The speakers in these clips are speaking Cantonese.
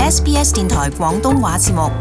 SBS 電台廣東話節目。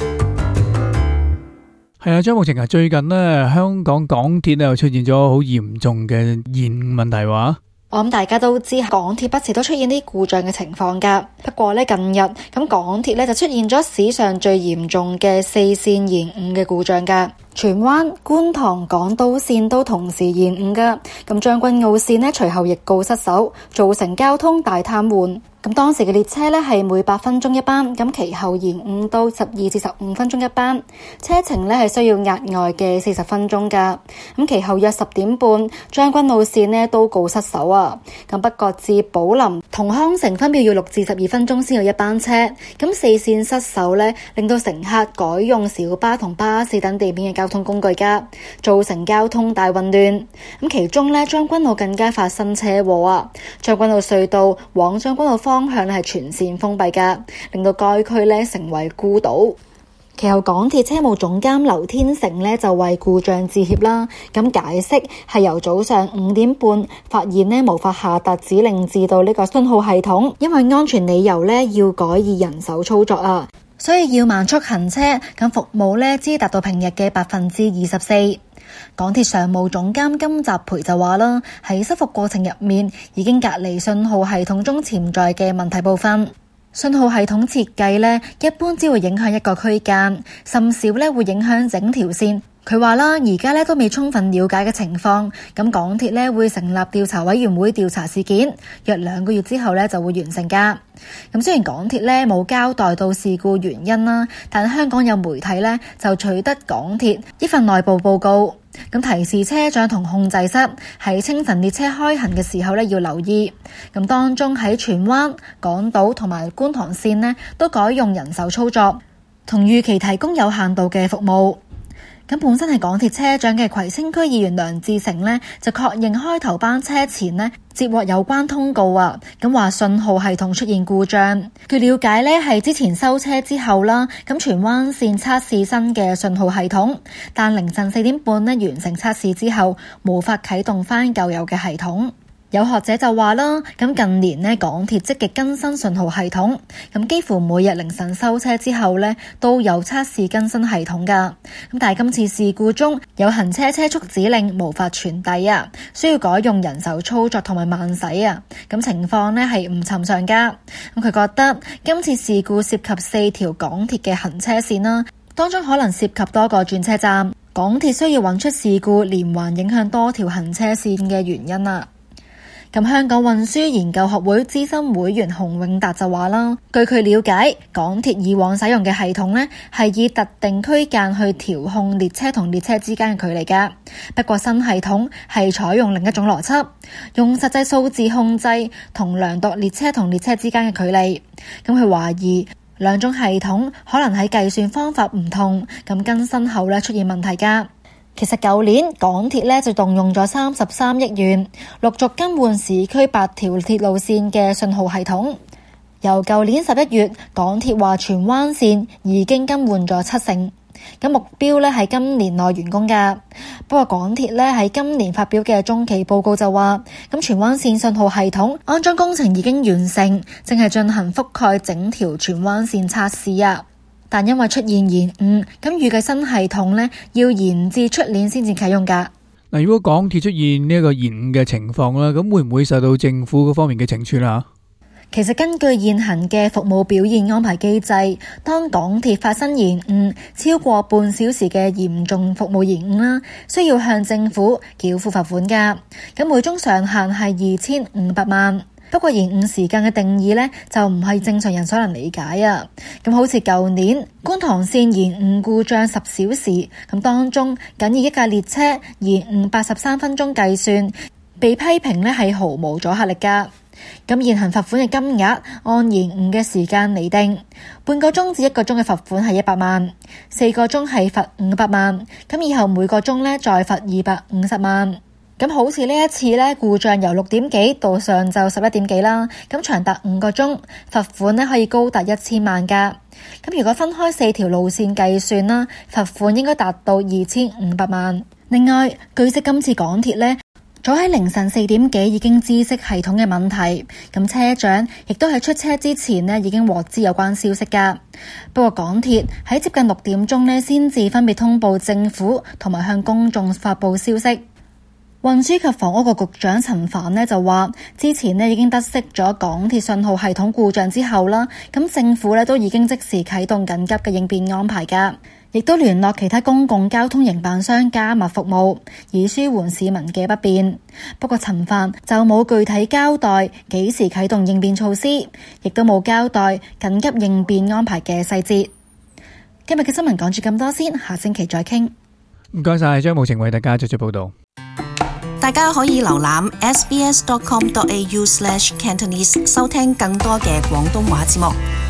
係啊，張慕晴啊，最近呢，香港港鐵又出現咗好嚴重嘅延誤問題話。 我諗大家都知港鐵不時都出現啲故障嘅情況㗎。不過呢，近日咁港鐵呢就出現咗史上最嚴重嘅4線延誤嘅故障㗎。荃灣、觀塘、港島線都同時延誤㗎。咁將軍澳線呢隨後亦告失守，造成交通大癱瘓。咁當時嘅列車呢係每8分鐘一班，咁其後延誤到12至15分鐘一班，車程呢係需要額外嘅40分鐘㗎。咁其後約10點半，將軍澳線呢都告失守啊。咁不過至寶林同康城分別要6至12分鐘先有一班車。咁4線失守呢，令到乘客改用小巴同巴士等地面嘅交通工具㗎，造成交通大混亂。咁其中呢，將軍澳更加發生車禍啊！將軍澳隧道往將軍澳方向係全線封閉㗎，令到該區咧成為孤島。其後港鐵車務總監劉天成咧就為故障致歉啦，咁解釋係由早上5點半發現咧無法下達指令至到呢個信號系統，因為安全理由咧要改以人手操作啊，所以要慢速行車，咁服務咧只達到平日嘅24%。港鐵常務總監金澤培就話啦，喺修復過程入面已經隔離信號系統中潛在嘅問題部分。信號系統設計呢，一般只會影響一個區間，甚少呢會影響整條線。佢話啦，而家呢都未充分了解嘅情況，咁港鐵呢會成立調查委員會調查事件，約2個月之後呢就會完成㗎。咁雖然港鐵呢冇交代到事故原因啦，但香港有媒體呢就取得港鐵一份內部報告，咁提示車長同控制室喺清晨列車開行嘅時候呢要留意。咁當中喺荃灣、港島同埋觀塘線呢都改用人手操作，同預期提供有限度嘅服務。咁本身係港鐵車長嘅葵青區議員梁志成呢，就確認開頭班車前呢接獲有關通告啊，咁話信號系統出現故障。據了解呢係之前收車之後啦，咁荃灣線測試新嘅信號系統，但凌晨4點半呢完成測試之後，無法啟動翻舊有嘅系統。有學者就話啦，咁近年呢港鐵積極更新信號系統，咁幾乎每日凌晨收車之後呢都有測試更新系統㗎。咁但係今次事故中有行車車速指令無法傳遞啊，需要改用人手操作同埋慢駛啊。咁情況呢係唔尋常㗎。咁佢覺得今次事故涉及4條港鐵嘅行車線啦，當中可能涉及多個轉車站，港鐵需要揾出事故連環影響多條行車線嘅原因啊。咁香港運輸研究學會資深會員洪永達就話啦，據佢了解，港鐵以往使用嘅系統呢係以特定區間去調控列車同列車之間嘅距離㗎。不過新系統係採用另一種邏輯，用實際數字控制同量度列車同列車之間嘅距離。咁佢懷疑兩種系統可能喺計算方法唔同，咁更新後呢出現問題㗎。其實舊年港鐵呢就動用咗33億元，陸續更換市區8條鐵路線嘅信號系統。由舊年11月，港鐵話荃灣線已經更換咗70%，咁目標呢係今年內完工㗎。不過港鐵呢喺今年發表嘅中期報告就話，咁荃灣線信號系統安裝工程已經完成，正係進行覆蓋整條荃灣線測試啊。但因為出現延誤，咁預計新系統呢要延至出年先至啟用㗎。 嗱，如果港鐵出現呢一個延誤嘅情況啦，咁會唔會受到政府嗰方面嘅懲處啊？ 其實根據現行嘅服務表現安排機制，當港鐵發生延誤超過半小時嘅嚴重服務延誤啦，需要向政府繳付罰款㗎。咁每宗上限係2500萬。不過延誤時間嘅定義呢，就唔係正常人所能理解啊。咁好似舊年觀塘線延誤故障10小時，咁當中僅以一架列車延誤83分鐘計算，被批評呢係毫無阻嚇力㗎。咁現行罰款嘅金額按延誤嘅時間釐定，半個鐘至1個鐘嘅罰款係100萬，4個鐘係罰500萬，咁以後每個鐘呢再罰250萬。咁好似呢一次呢，故障由6點幾到上晝11點幾啦，咁長達5個鐘，罰款呢可以高達1000萬㗎。咁如果分開4條路線計算啦，罰款應該達到2500萬。另外，據悉今次港鐵呢早喺凌晨4點幾已經知悉系統嘅問題，咁車長亦都喺出車之前呢已經獲知有關消息㗎。不過港鐵喺接近6點鐘呢先至分別通報政府同埋向公眾發佈消息。運輸及房屋局局長陳帆呢就話，之前呢已經得悉咗港鐵信號系統故障之後啦，咁政府呢都已經即時啟動緊急嘅應變安排㗎，亦都聯絡其他公共交通營辦商加密服務，以舒緩市民嘅不便。不過陳帆就冇具體交代幾時啟動應變措施，亦都冇交代緊急應變安排嘅細節。今日嘅新聞講住咁多先，下星期再傾。 唔該晒張慕晴為大家作出報道。 大家可以瀏覽 sbs.com.au/cantonese 收聽更多嘅廣東話節目。